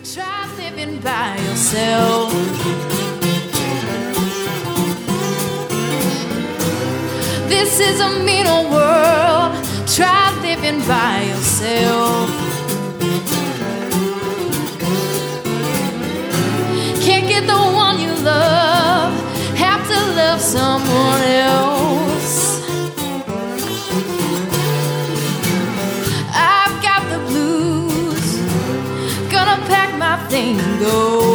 Try living by yourself. This is a mean old world. Try living by yourself. Can't get the one you love, have to love someone else. I've got the blues, gonna pack my thing and go.